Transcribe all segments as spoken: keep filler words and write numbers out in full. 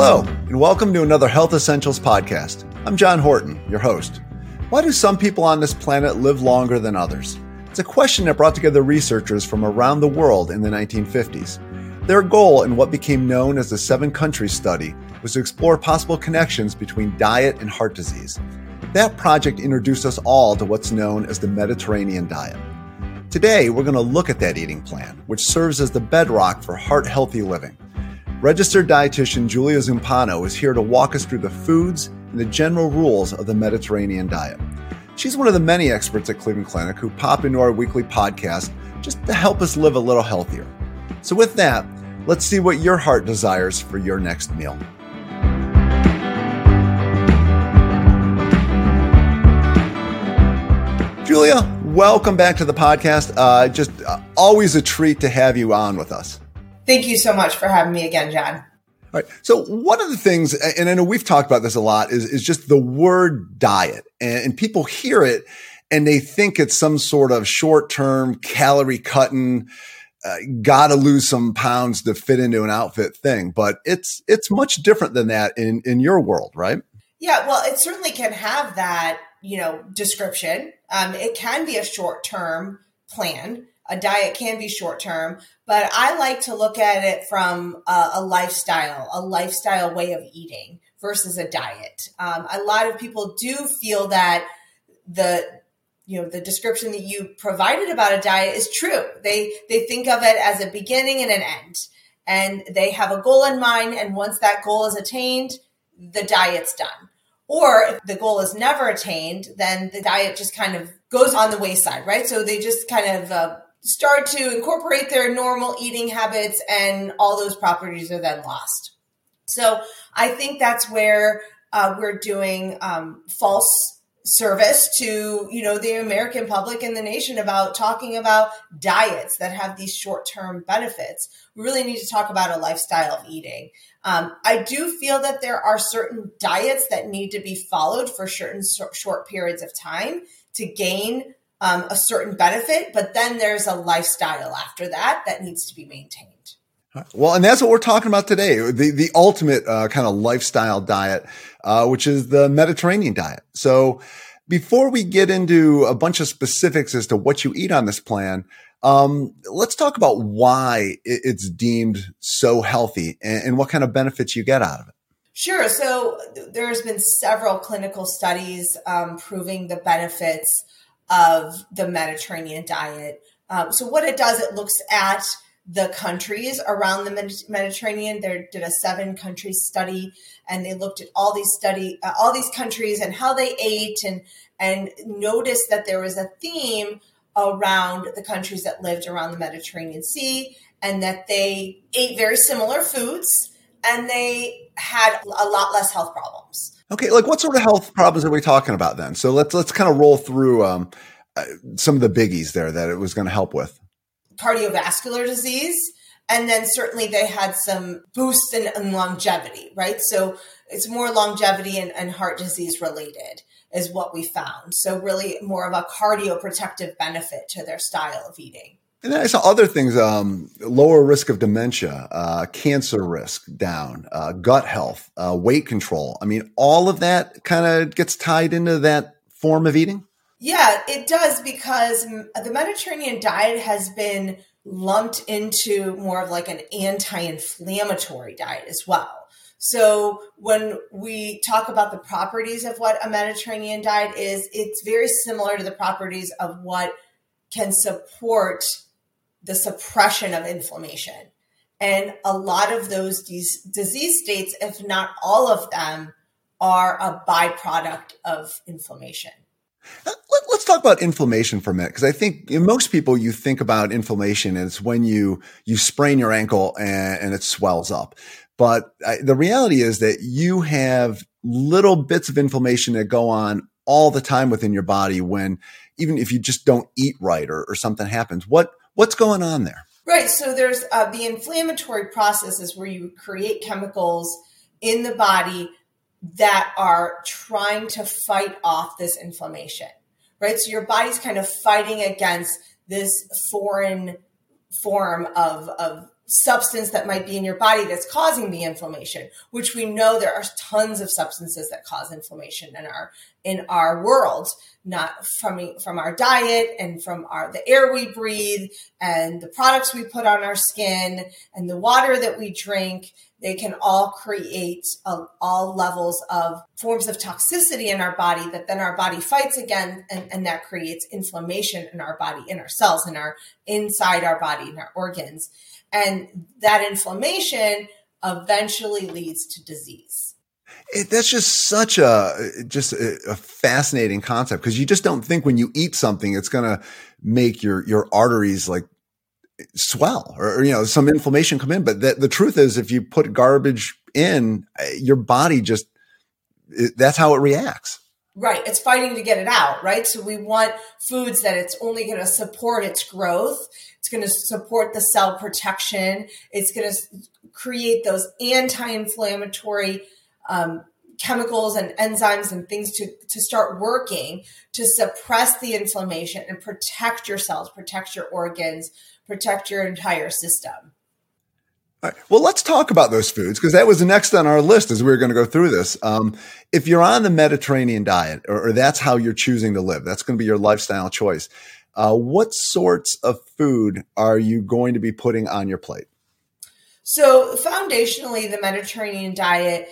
Hello, and welcome to another Health Essentials podcast. I'm John Horton, your host. Why do some people on this planet live longer than others? It's a question that brought together researchers from around the world in the nineteen fifties. Their goal in what became known as the Seven Countries Study was to explore possible connections between diet and heart disease. That project introduced us all to what's known as the Mediterranean diet. Today, we're going to look at that eating plan, which serves as the bedrock for heart-healthy living. Registered dietitian Julia Zumpano is here to walk us through the foods and the general rules of the Mediterranean diet. She's one of the many experts at Cleveland Clinic who pop into our weekly podcast just to help us live a little healthier. So with that, let's see what your heart desires for your next meal. Julia, welcome back to the podcast. Uh, just uh, always a treat to have you on with us. Thank you so much for having me again, John. All right. So one of the things, and I know we've talked about this a lot, is, is just the word diet. And, and people hear it and they think it's some sort of short-term calorie cutting, uh, gotta lose some pounds to fit into an outfit thing. But it's it's much different than that in, in your world, right? Yeah, well, it certainly can have that, you know, description. Um, it can be a short-term plan. A diet can be short-term, but I like to look at it from a, a lifestyle, a lifestyle way of eating versus a diet. Um, a lot of people do feel that the, you know, the description that you provided about a diet is true. They, they think of it as a beginning and an end, and they have a goal in mind. And once that goal is attained, the diet's done. Or if the goal is never attained, then the diet just kind of goes on the wayside, right? So they just kind of, uh, start to incorporate their normal eating habits, and all those properties are then lost. So I think that's where uh, we're doing um, false service to, you know, the American public and the nation about talking about diets that have these short-term benefits. We really need to talk about a lifestyle of eating. Um, I do feel that there are certain diets that need to be followed for certain so- short periods of time to gain Um, a certain benefit, but then there's a lifestyle after that that needs to be maintained. Well, and that's what we're talking about today, the, the ultimate uh, kind of lifestyle diet, uh, which is the Mediterranean diet. So before we get into a bunch of specifics as to what you eat on this plan, um, let's talk about why it's deemed so healthy and, and what kind of benefits you get out of it. Sure. So there's been several clinical studies um, proving the benefits of the Mediterranean diet. Um, so what it does, it looks at the countries around the Med- Mediterranean. They did a seven country study, and they looked at all these study, uh, all these countries and how they ate, and and noticed that there was a theme around the countries that lived around the Mediterranean Sea, and that they ate very similar foods, and they had a lot less health problems. Okay, like what sort of health problems are we talking about then? So let's let's kind of roll through um, uh, some of the biggies there that it was going to help with. Cardiovascular disease, and then certainly they had some boosts in, in longevity, right? So it's more longevity and, and heart disease related is what we found. So really more of a cardioprotective benefit to their style of eating. And then I saw other things, um, lower risk of dementia, uh, cancer risk down, uh, gut health, uh, weight control. I mean, all of that kind of gets tied into that form of eating? Yeah, it does, because the Mediterranean diet has been lumped into more of like an anti-inflammatory diet as well. So when we talk about the properties of what a Mediterranean diet is, it's very similar to the properties of what can support the suppression of inflammation. And a lot of those these disease states, if not all of them, are a byproduct of inflammation. Let's talk about inflammation for a minute, because I think most people, you think about inflammation as when you you sprain your ankle and, and it swells up. But I, the reality is that you have little bits of inflammation that go on all the time within your body when, even if you just don't eat right or, or something happens. What What's going on there? Right. So there's uh, the inflammatory processes where you create chemicals in the body that are trying to fight off this inflammation, right? So your body's kind of fighting against this foreign form of, of substance that might be in your body that's causing the inflammation, which we know there are tons of substances that cause inflammation in our in our world, not from from our diet and from our the air we breathe and the products we put on our skin and the water that we drink. They can all create uh, all levels of forms of toxicity in our body that then our body fights again, and, and that creates inflammation in our body, in our cells, in our inside our body, in our organs. And that inflammation eventually leads to disease. It, that's just such a just a, a fascinating concept, because you just don't think when you eat something it's going to make your your arteries like swell or, or you know some inflammation come in. But the, the truth is, if you put garbage in, your body just it, that's how it reacts. Right. It's fighting to get it out, right? So we want foods that it's only going to support its growth. It's going to support the cell protection. It's going to create those anti-inflammatory um, chemicals and enzymes and things to, to start working to suppress the inflammation and protect your cells, protect your organs, protect your entire system. All right. Well, let's talk about those foods, because that was the next on our list as we were going to go through this. Um, if you're on the Mediterranean diet, or, or that's how you're choosing to live, that's going to be your lifestyle choice. Uh, what sorts of food are you going to be putting on your plate? So foundationally, the Mediterranean diet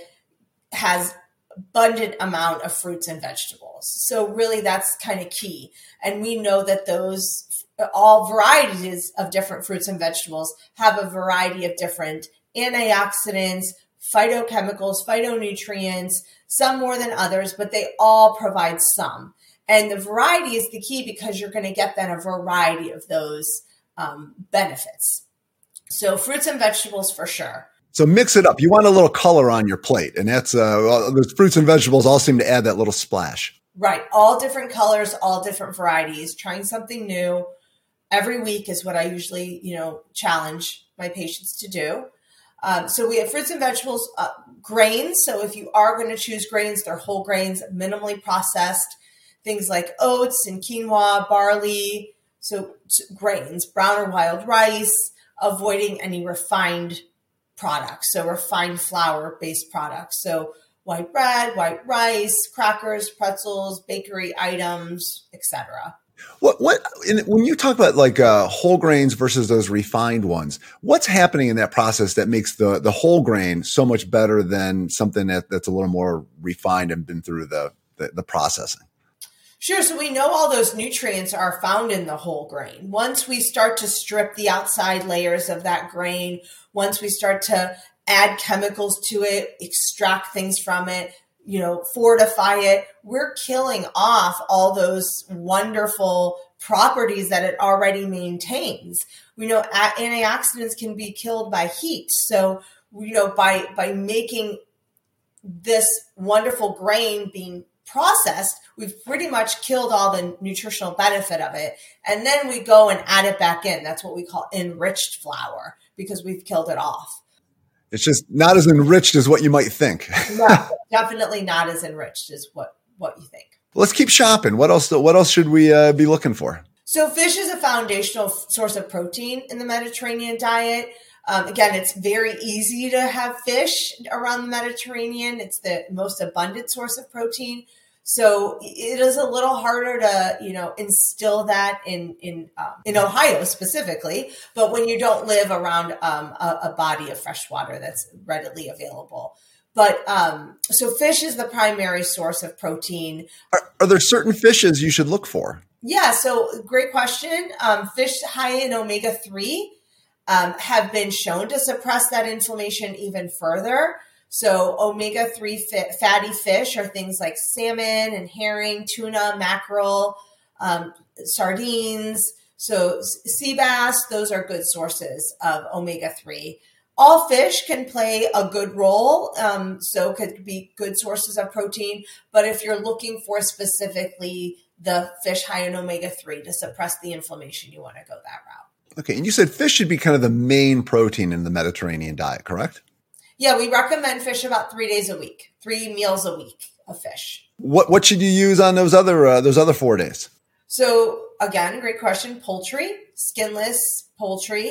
has abundant amount of fruits and vegetables. So really that's kind of key. And we know that those all varieties of different fruits and vegetables have a variety of different antioxidants, phytochemicals, phytonutrients, some more than others, but they all provide some. And the variety is the key, because you're going to get then a variety of those um, benefits. So fruits and vegetables for sure. So mix it up. You want a little color on your plate, and that's uh, well, those fruits and vegetables all seem to add that little splash. Right. All different colors, all different varieties, trying something new every week is what I usually, you know, challenge my patients to do. Um, so we have fruits and vegetables, uh, grains. So if you are going to choose grains, they're whole grains, minimally processed, things like oats and quinoa, barley. So grains, brown or wild rice, avoiding any refined products. So refined flour based products. So white bread, white rice, crackers, pretzels, bakery items, et cetera. What what in, when you talk about like uh, whole grains versus those refined ones, what's happening in that process that makes the the whole grain so much better than something that, that's a little more refined and been through the, the the processing? Sure. So we know all those nutrients are found in the whole grain. Once we start to strip the outside layers of that grain, once we start to add chemicals to it, extract things from it, you know, fortify it, we're killing off all those wonderful properties that it already maintains. We know antioxidants can be killed by heat. So, you know, by, by making this wonderful grain being processed, we've pretty much killed all the nutritional benefit of it. And then we go and add it back in. That's what we call enriched flour, because we've killed it off. It's just not as enriched as what you might think. No, definitely not as enriched as what, what you think. Let's keep shopping. What else? What else should we uh, be looking for? So fish is a foundational source of protein in the Mediterranean diet. Um, again, it's very easy to have fish around the Mediterranean. It's the most abundant source of protein. So it is a little harder to, you know, instill that in in um, in Ohio specifically. But when you don't live around um, a, a body of fresh water that's readily available. But um, so fish is the primary source of protein. Are, are there certain fishes you should look for? Yeah. So great question. Um, fish high in omega three um, have been shown to suppress that inflammation even further. So omega three fi- fatty fish are things like salmon and herring, tuna, mackerel, um, sardines. So sea bass, those are good sources of omega three. All fish can play a good role, um, so could be good sources of protein. But if you're looking for specifically the fish high in omega three to suppress the inflammation, you want to go that route. Okay, and you said fish should be kind of the main protein in the Mediterranean diet, correct? Yeah, we recommend fish about three days a week, three meals a week of fish. What what should you use on those other uh, those other four days? So again, great question. Poultry, skinless poultry,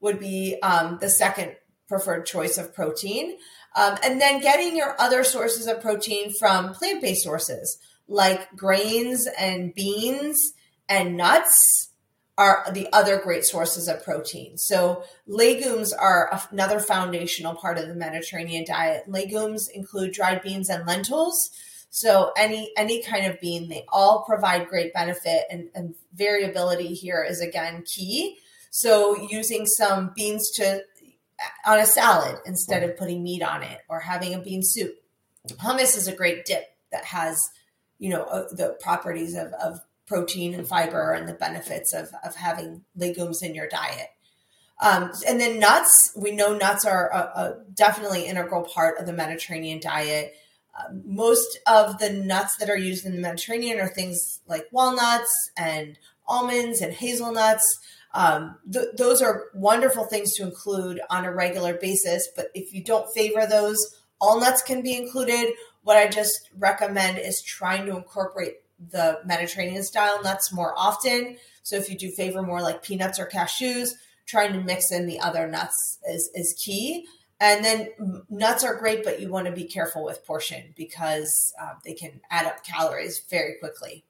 would be um, the second preferred choice of protein. Um, and then getting your other sources of protein from plant-based sources like grains and beans and nuts are the other great sources of protein. So legumes are another foundational part of the Mediterranean diet. Legumes include dried beans and lentils. So any any kind of bean, they all provide great benefit, and, and variability here is again key. So using some beans to on a salad instead of putting meat on it, or having a bean soup. Hummus is a great dip that has, you know, uh, the properties of, of protein and fiber and the benefits of, of having legumes in your diet. Um, and then nuts, we know nuts are a, a definitely integral part of the Mediterranean diet. Uh, most of the nuts that are used in the Mediterranean are things like walnuts and almonds and hazelnuts. Um, th- those are wonderful things to include on a regular basis. But if you don't favor those, all nuts can be included. What I just recommend is trying to incorporate the Mediterranean style nuts more often. So if you do favor more like peanuts or cashews, trying to mix in the other nuts is, is key. And then nuts are great, but you want to be careful with portion because uh, they can add up calories very quickly.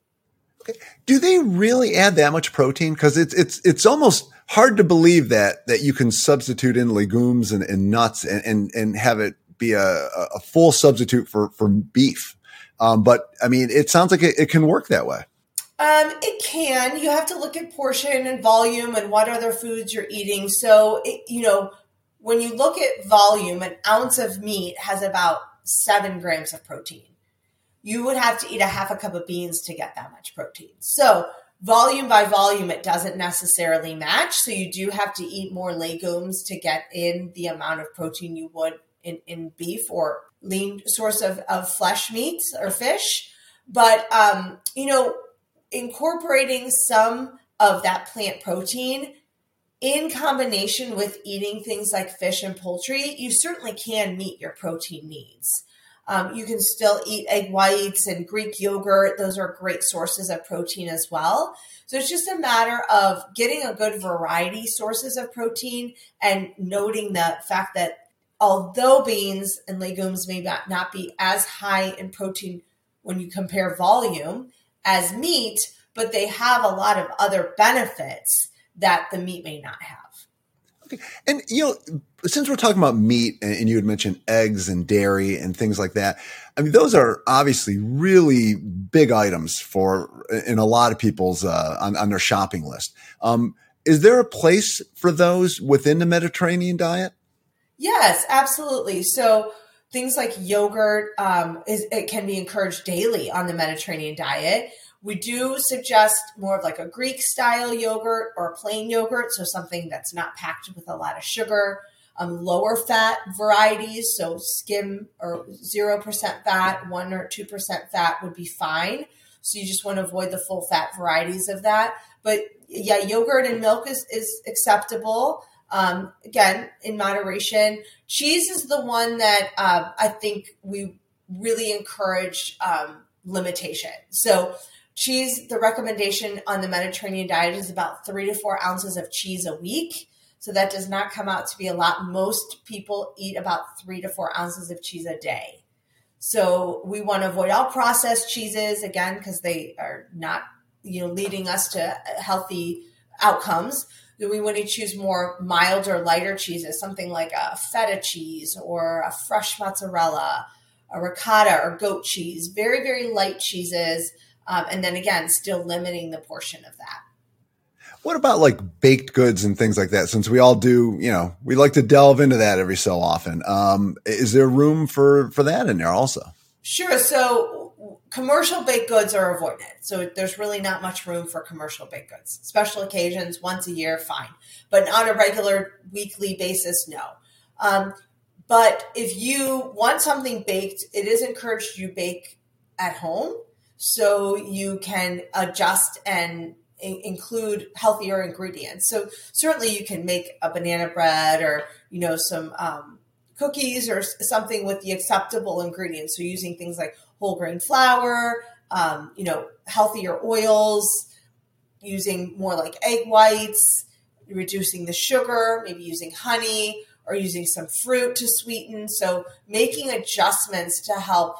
Do they really add that much protein? Because it's it's it's almost hard to believe that that you can substitute in legumes and, and nuts and, and and have it be a, a full substitute for for beef. Um, but I mean, it sounds like it, it can work that way. Um, it can. You have to look at portion and volume and what other foods you're eating. So, it, you know, when you look at volume, an ounce of meat has about seven grams of protein. You would have to eat a half a cup of beans to get that much protein. So volume by volume, it doesn't necessarily match. So you do have to eat more legumes to get in the amount of protein you would in, in beef or lean source of, of flesh meats or fish. But, um, you know, incorporating some of that plant protein in combination with eating things like fish and poultry, you certainly can meet your protein needs. Um, you can still eat egg whites and Greek yogurt. Those are great sources of protein as well. So it's just a matter of getting a good variety sources of protein and noting the fact that although beans and legumes may not be as high in protein when you compare volume as meat, but they have a lot of other benefits that the meat may not have. Okay. And, you know, since we're talking about meat and you had mentioned eggs and dairy and things like that, I mean, those are obviously really big items for in a lot of people's uh, on, on their shopping list. Um, is there a place for those within the Mediterranean diet? Yes, absolutely. So things like yogurt, um, is, it can be encouraged daily on the Mediterranean diet. We do suggest more of like a Greek style yogurt or plain yogurt. So something that's not packed with a lot of sugar, um, lower fat varieties. So skim or zero percent fat, one or two percent fat would be fine. So you just want to avoid the full fat varieties of that. But yeah, yogurt and milk is, is acceptable. Um, again, in moderation. Cheese is the one that uh, I think we really encourage um, limitation. So cheese, the recommendation on the Mediterranean diet is about three to four ounces of cheese a week. So that does not come out to be a lot. Most people eat about three to four ounces of cheese a day. So we want to avoid all processed cheeses, again, because they are not, you know, leading us to healthy outcomes. Then we want to choose more mild or lighter cheeses, something like a feta cheese or a fresh mozzarella, a ricotta or goat cheese, very, very light cheeses. Um, and then again, still limiting the portion of that. What about like baked goods and things like that? Since we all do, you know, we like to delve into that every so often. Um, is there room for, for that in there also? Sure. So commercial baked goods are avoided. So there's really not much room for commercial baked goods. Special occasions, once a year, fine. But on a regular weekly basis, no. Um, but if you want something baked, it is encouraged you bake at home so you can adjust and include healthier ingredients. So certainly you can make a banana bread or, you know, some um, cookies or something with the acceptable ingredients. So using things like whole grain flour, um, you know, healthier oils, using more like egg whites, reducing the sugar, maybe using honey or using some fruit to sweeten. So making adjustments to help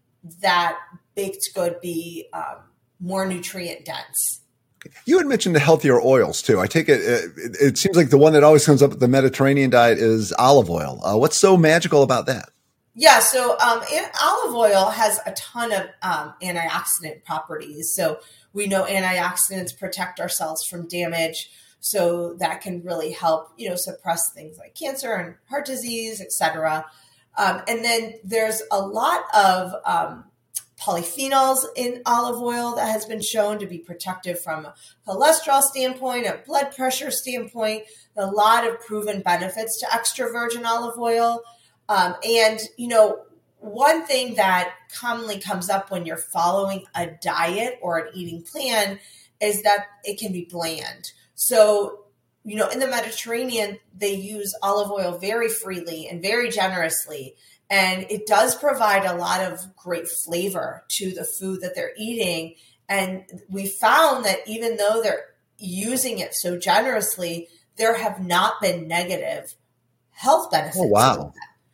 that baked good be um, more nutrient dense. You had mentioned the healthier oils too. I take it, it, it seems like the one that always comes up with the Mediterranean diet is olive oil. Uh, what's so magical about that? Yeah, so um, olive oil has a ton of um, antioxidant properties. So we know antioxidants protect our cells from damage. So that can really help, you know, suppress things like cancer and heart disease, et cetera. Um, and then there's a lot of um, polyphenols in olive oil that has been shown to be protective from a cholesterol standpoint, a blood pressure standpoint, a lot of proven benefits to extra virgin olive oil. Um, and, you know, one thing that commonly comes up when you're following a diet or an eating plan is that it can be bland. So, you know, in the Mediterranean, they use olive oil very freely and very generously. And it does provide a lot of great flavor to the food that they're eating. And we found that even though they're using it so generously, there have not been negative health benefits. Oh, wow.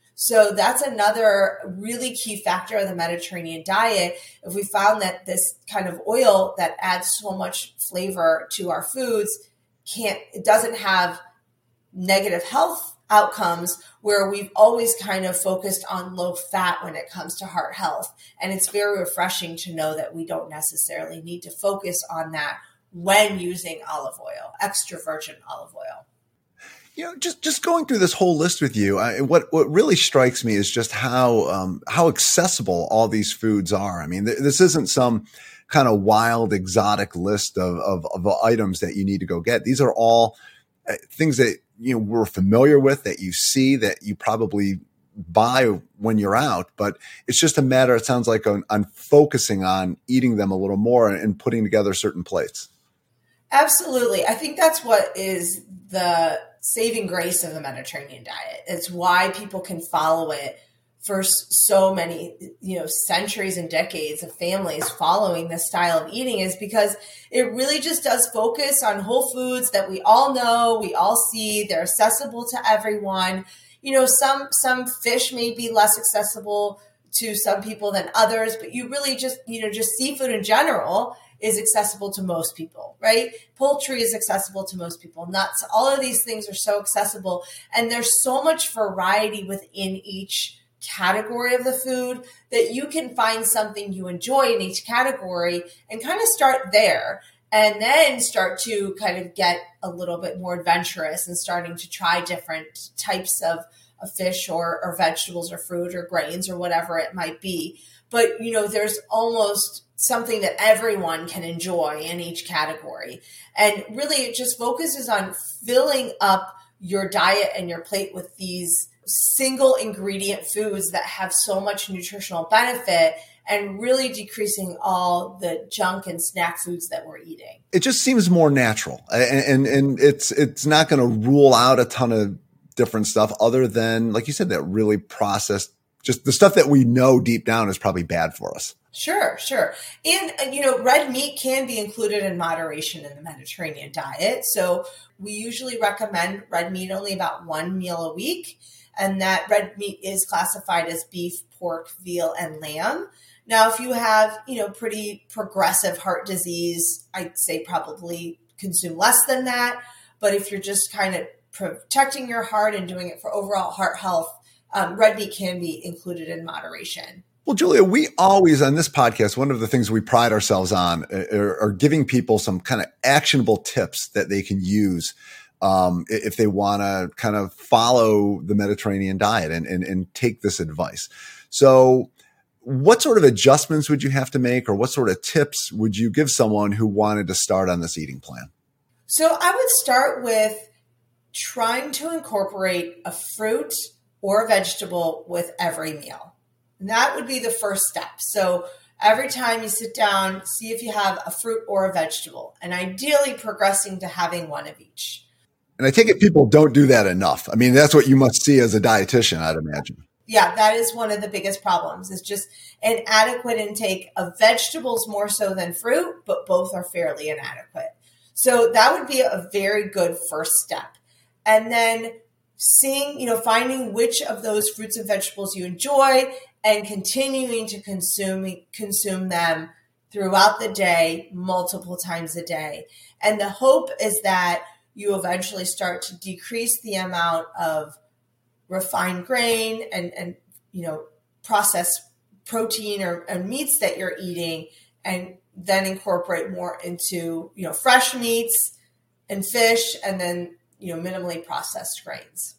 So that's another really key factor of the Mediterranean diet. If we found that this kind of oil that adds so much flavor to our foods can't, it doesn't have negative health outcomes, where we've always kind of focused on low fat when it comes to heart health. And it's very refreshing to know that we don't necessarily need to focus on that when using olive oil, extra virgin olive oil. You know, just, just going through this whole list with you, I, what, what really strikes me is just how, um, how accessible all these foods are. I mean, th- this isn't some kind of wild, exotic list of, of, of items that you need to go get. These are all uh, things that, you know, we're familiar with, that you see, that you probably buy when you're out, but it's just a matter, it sounds like, on, on focusing on eating them a little more and, and putting together certain plates. Absolutely. I think that's what is the saving grace of the Mediterranean diet. It's why people can follow it for so many, you know, centuries and decades of families following this style of eating, is because it really just does focus on whole foods that we all know, we all see, they're accessible to everyone. You know, some, some fish may be less accessible to some people than others, but you really just, you know, just seafood in general is accessible to most people, right? Poultry is accessible to most people. Nuts, all of these things are so accessible. And there's so much variety within each category of the food that you can find something you enjoy in each category and kind of start there. And then start to kind of get a little bit more adventurous and starting to try different types of, of fish or, or vegetables or fruit or grains or whatever it might be. But, you know, there's almost something that everyone can enjoy in each category. And really, it just focuses on filling up your diet and your plate with these single ingredient foods that have so much nutritional benefit, and really decreasing all the junk and snack foods that we're eating. It just seems more natural, and and, and it's it's not going to rule out a ton of different stuff other than, like you said, that really processed, just the stuff that we know deep down is probably bad for us. Sure, sure. And, you know, red meat can be included in moderation in the Mediterranean diet. So we usually recommend red meat only about one meal a week. And that red meat is classified as beef, pork, veal, and lamb. Now, if you have, you know, pretty progressive heart disease, I'd say probably consume less than that. But if you're just kind of protecting your heart and doing it for overall heart health, um, red meat can be included in moderation. Well, Julia, we always on this podcast, one of the things we pride ourselves on are, are giving people some kind of actionable tips that they can use um, if they want to kind of follow the Mediterranean diet and, and, and take this advice. So what sort of adjustments would you have to make, or what sort of tips would you give someone who wanted to start on this eating plan? So I would start with trying to incorporate a fruit or a vegetable with every meal. And that would be the first step. So every time you sit down, see if you have a fruit or a vegetable, and ideally progressing to having one of each. And I take it people don't do that enough. I mean, that's what you must see as a dietitian, I'd imagine. Yeah, that is one of the biggest problems, is just an inadequate intake of vegetables more so than fruit, but both are fairly inadequate. So that would be a very good first step. And then seeing, you know, finding which of those fruits and vegetables you enjoy and continuing to consume, consume them throughout the day, multiple times a day. And the hope is that you eventually start to decrease the amount of refined grain and, and you know, processed protein or, or meats that you're eating, and then incorporate more into, you know, fresh meats and fish, and then, you know, minimally processed grains.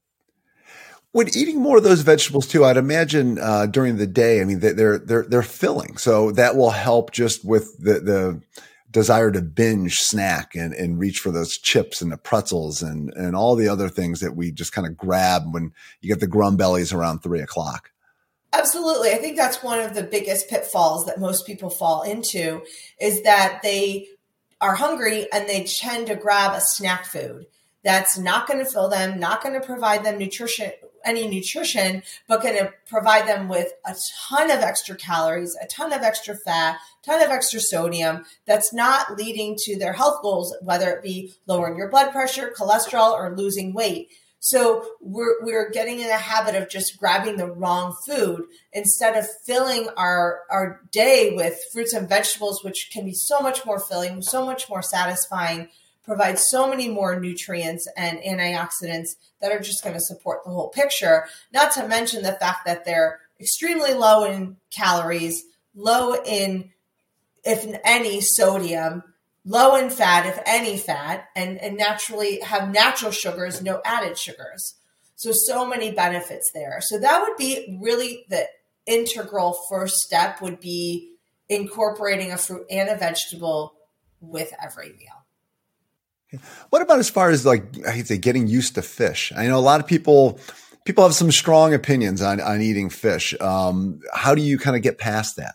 When eating more of those vegetables too, I'd imagine uh, during the day, I mean, they're they're they're filling, so that will help just with the the desire to binge snack and, and reach for those chips and the pretzels and and all the other things that we just kind of grab when you get the grum bellies around three o'clock. Absolutely. I think that's one of the biggest pitfalls that most people fall into, is that they are hungry and they tend to grab a snack food that's not going to fill them, not going to provide them nutrition, any nutrition, but going to provide them with a ton of extra calories, a ton of extra fat, a ton of extra sodium that's not leading to their health goals, whether it be lowering your blood pressure, cholesterol, or losing weight. So we're we're getting in a habit of just grabbing the wrong food instead of filling our our day with fruits and vegetables, which can be so much more filling, so much more satisfying, provide so many more nutrients and antioxidants that are just going to support the whole picture. Not to mention the fact that they're extremely low in calories, low in, if any, sodium, low in fat, if any fat, and, and naturally have natural sugars, no added sugars. So, so many benefits there. So that would be really the integral first step, would be incorporating a fruit and a vegetable with every meal. What about as far as, like, I hate to say, getting used to fish? I know a lot of people, people have some strong opinions on, on eating fish. Um, how do you kind of get past that?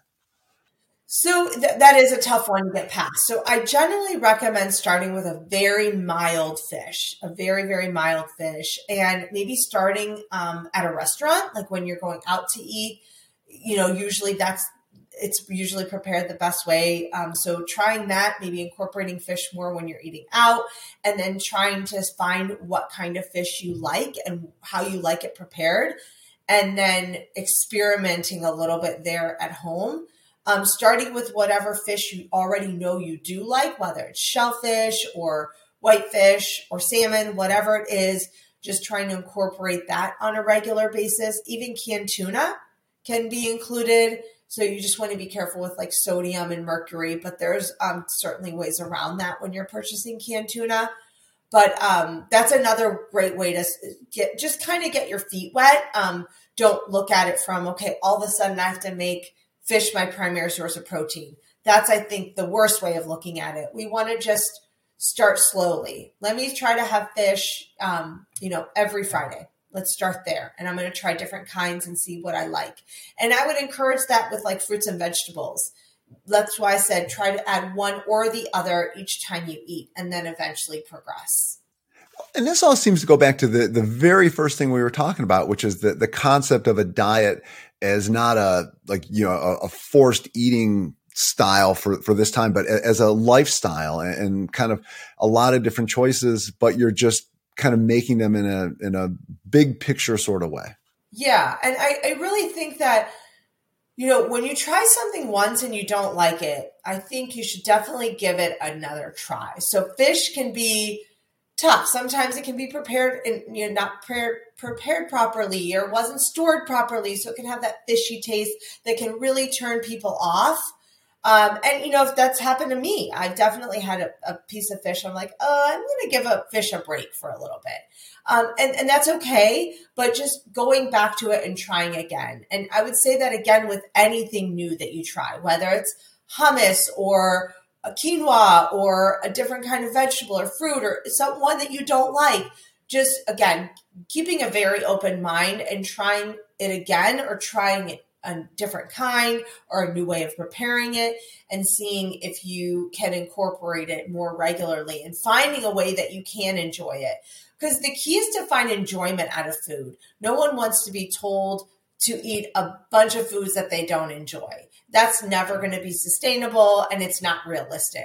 So th- that is a tough one to get past. So I generally recommend starting with a very mild fish, a very, very mild fish, and maybe starting um, at a restaurant, like when you're going out to eat. You know, usually that's, it's usually prepared the best way. Um, so trying that, maybe incorporating fish more when you're eating out, and then trying to find what kind of fish you like and how you like it prepared, and then experimenting a little bit there at home. Um, starting with whatever fish you already know you do like, whether it's shellfish or whitefish or salmon, whatever it is, just trying to incorporate that on a regular basis. Even canned tuna can be included. So you just want to be careful with like sodium and mercury, but there's um, certainly ways around that when you're purchasing canned tuna. But um, that's another great way to get, just kind of get your feet wet. Um, don't look at it from, okay, all of a sudden I have to make fish my primary source of protein. That's, I think, the worst way of looking at it. We want to just start slowly. Let me try to have fish, um, you know, every Friday. Let's start there. And I'm going to try different kinds and see what I like. And I would encourage that with like fruits and vegetables. That's why I said try to add one or the other each time you eat, and then eventually progress. And this all seems to go back to the, the very first thing we were talking about, which is the, the concept of a diet as not a, like, you know, a, a forced eating style for, for this time, but as a lifestyle, and, and kind of a lot of different choices, but you're just kind of making them in a, in a big picture sort of way. Yeah. And I, I really think that, you know, when you try something once and you don't like it, I think you should definitely give it another try. So fish can be tough. Sometimes it can be prepared and, you know, not prepared, prepared properly, or wasn't stored properly. So it can have that fishy taste that can really turn people off. Um, and, you know, if that's happened to me, I've definitely had a, a piece of fish. I'm like, oh, I'm going to give a fish a break for a little bit. Um, and, and that's okay, but just going back to it and trying again. And I would say that again with anything new that you try, whether it's hummus or a quinoa or a different kind of vegetable or fruit or someone that you don't like. Just, again, keeping a very open mind and trying it again, or trying it a different kind or a new way of preparing it, and seeing if you can incorporate it more regularly and finding a way that you can enjoy it. Because the key is to find enjoyment out of food. No one wants to be told to eat a bunch of foods that they don't enjoy. That's never going to be sustainable, and it's not realistic.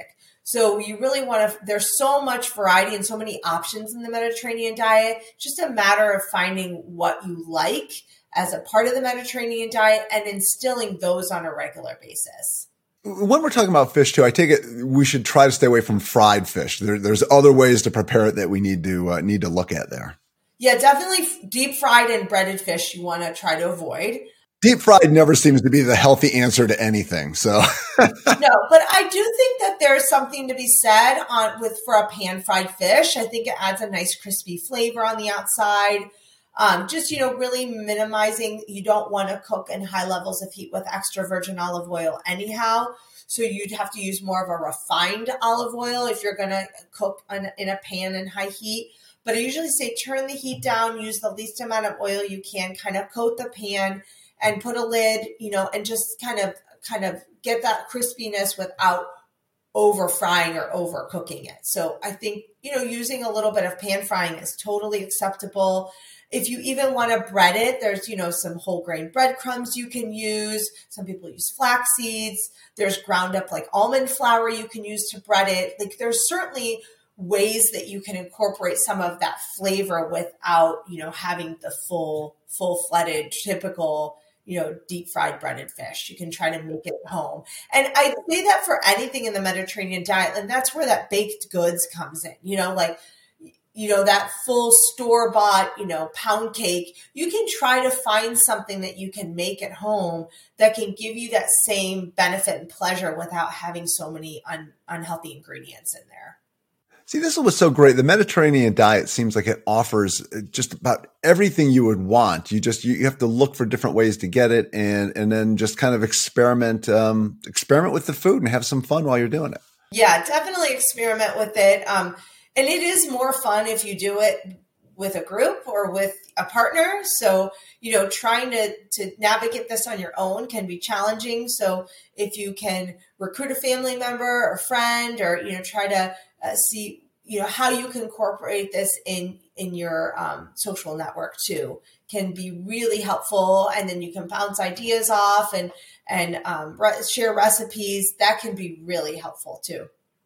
So you really want to, there's so much variety and so many options in the Mediterranean diet. It's just a matter of finding what you like as a part of the Mediterranean diet and instilling those on a regular basis. When we're talking about fish too, I take it we should try to stay away from fried fish. There, there's other ways to prepare it that we need to uh, need to look at there. Yeah, definitely deep fried and breaded fish you want to try to avoid. Deep fried never seems to be the healthy answer to anything. So no, but I do think that there's something to be said on with for a pan fried fish. I think it adds a nice crispy flavor on the outside. Um, just, you know, really minimizing, you don't want to cook in high levels of heat with extra virgin olive oil anyhow. So you'd have to use more of a refined olive oil if you're going to cook in, in a pan in high heat. But I usually say turn the heat down, use the least amount of oil you can, kind of coat the pan and put a lid, you know, and just kind of, kind of get that crispiness without over frying or overcooking it. So I think, you know, using a little bit of pan frying is totally acceptable. If you even want to bread it, there's, you know, some whole grain breadcrumbs you can use. Some people use flax seeds. There's ground up like almond flour you can use to bread it. Like there's certainly ways that you can incorporate some of that flavor without, you know, having the full, full-fledged, typical, you know, deep fried breaded fish. You can try to make it at home. And I say that for anything in the Mediterranean diet. And that's where that baked goods comes in, you know, like, you know, that full store-bought, you know, pound cake. You can try to find something that you can make at home that can give you that same benefit and pleasure without having so many un- unhealthy ingredients in there. See, this is what's so great. The Mediterranean diet seems like it offers just about everything you would want. You just, you have to look for different ways to get it and, and then just kind of experiment, um, experiment with the food and have some fun while you're doing it. Yeah, definitely experiment with it. Um, And it is more fun if you do it with a group or with a partner. So, you know, trying to, to navigate this on your own can be challenging. So if you can recruit a family member or friend or, you know, try to uh, see, you know, how you can incorporate this in, in your um, social network too, can be really helpful. And then you can bounce ideas off and, and um, re- share recipes. That can be really helpful too.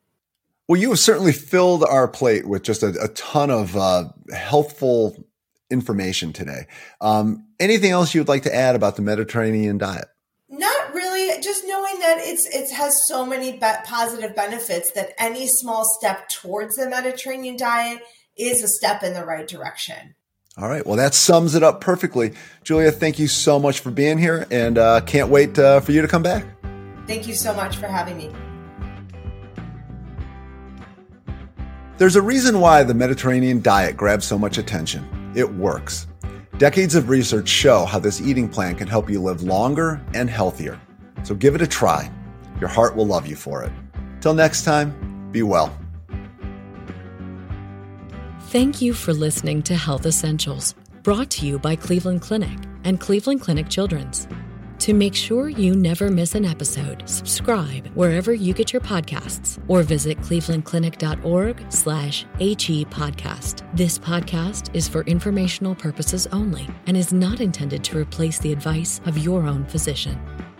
Well, you have certainly filled our plate with just a, a ton of uh, healthful information today. Um, anything else you'd like to add about the Mediterranean diet? Not really. Just knowing that it's it has so many be- positive benefits that any small step towards the Mediterranean diet is a step in the right direction. All right. Well, that sums it up perfectly. Julia, thank you so much for being here, and uh, can't wait uh, for you to come back. Thank you so much for having me. There's a reason why the Mediterranean diet grabs so much attention. It works. Decades of research show how this eating plan can help you live longer and healthier. So give it a try. Your heart will love you for it. Till next time, be well. Thank you for listening to Health Essentials, brought to you by Cleveland Clinic and Cleveland Clinic Children's. To make sure you never miss an episode, subscribe wherever you get your podcasts or visit clevelandclinic.org slash HE podcast. This podcast is for informational purposes only and is not intended to replace the advice of your own physician.